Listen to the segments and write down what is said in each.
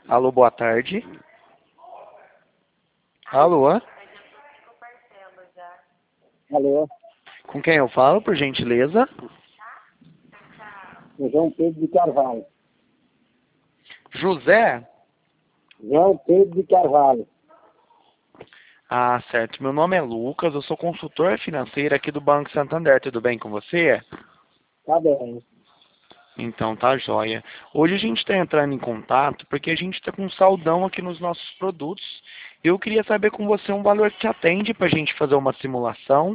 Alô, boa tarde. Alô, Alô, com quem eu falo, por gentileza? João Pedro de Carvalho. José? João Pedro de Carvalho. Ah, certo. Meu nome é Lucas, eu sou consultor financeiro aqui do Banco Santander. Tudo bem com você? Tá bem. Então tá joia. Hoje a gente está entrando em contato porque a gente está com um saldão aqui nos nossos produtos. Eu queria saber com você um valor que atende para a gente fazer uma simulação.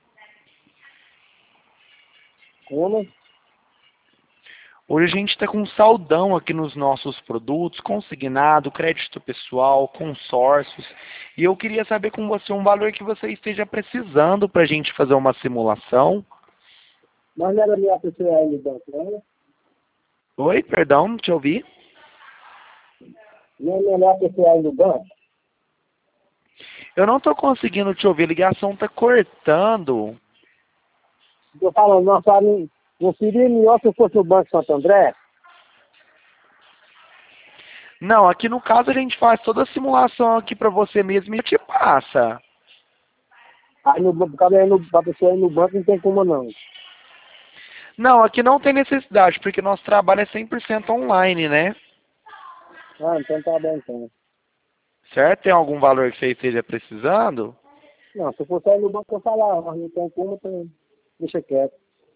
Como? Hoje a gente está com um saldão aqui nos nossos produtos, consignado, crédito pessoal, consórcios. E eu queria saber com você um valor que você esteja precisando para a gente fazer uma simulação. Mas não era minha pessoa aí no banco, não? Oi, perdão, não te ouvi. Não é melhor pessoa aí no banco? Eu não estou conseguindo te ouvir, a ligação está cortando. Estou falando, não seria melhor se fosse o Banco Santo André? Não, aqui no caso a gente faz toda a simulação aqui para você mesmo e te passa. Aí pra pessoa ir no banco não tem como não. Não, aqui não tem necessidade, porque nosso trabalho é 100% online, né? Ah, então tá bem então. Certo? Tem algum valor que você esteja precisando? Não, se fosse aí no banco eu falava, mas não tem como, então deixa quieto.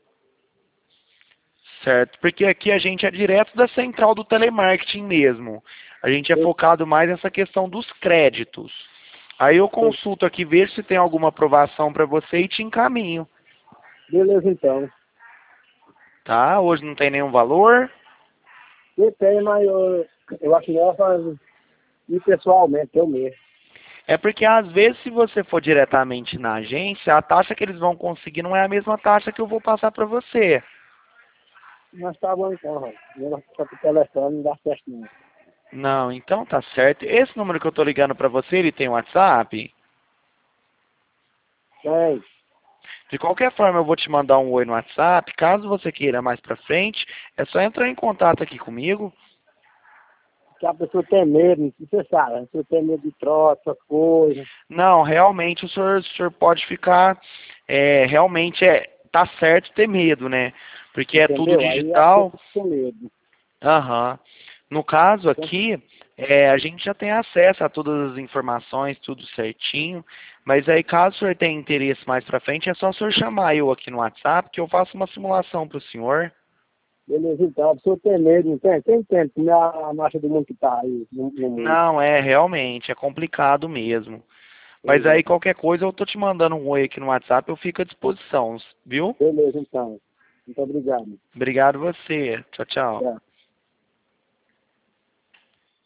Certo, porque aqui a gente é direto da central do telemarketing mesmo. A gente é focado mais nessa questão dos créditos. Aí eu consulto aqui, vejo se tem alguma aprovação para você e te encaminho. Beleza então. Tá? Hoje não tem nenhum valor? Eu tenho, mas eu acho melhor ir pessoalmente, eu mesmo. É porque às vezes se você for diretamente na agência, a taxa que eles vão conseguir não é a mesma taxa que eu vou passar para você. Mas tá bom então, Raul. Eu só pro telefone não dá certo não. Não, então tá certo. Esse número que eu tô ligando para você, ele tem WhatsApp? Tem. De qualquer forma, eu vou te mandar um oi no WhatsApp. Caso você queira mais pra frente, é só entrar em contato aqui comigo. Que a pessoa tem medo, você sabe, a pessoa tem medo de troca, essas coisas. Não, realmente o senhor pode ficar, realmente tá certo ter medo, né? Porque é tudo Entendeu? Aí a pessoa digital. fica com medo. Aham. No caso aqui, a gente já tem acesso a todas as informações, tudo certinho. Mas aí, caso o senhor tenha interesse mais pra frente, é só o senhor chamar eu aqui no WhatsApp que eu faço uma simulação pro senhor. Beleza, então, a pessoa tem medo, não tem? Quem tem? Como é a marcha do mundo que tá aí no mundo. Não, realmente, é complicado mesmo. Mas Pois é. aí qualquer coisa eu tô te mandando um oi aqui no WhatsApp, eu fico à disposição, viu? Beleza, então. Muito obrigado. Obrigado você. Tchau, tchau. Tchau.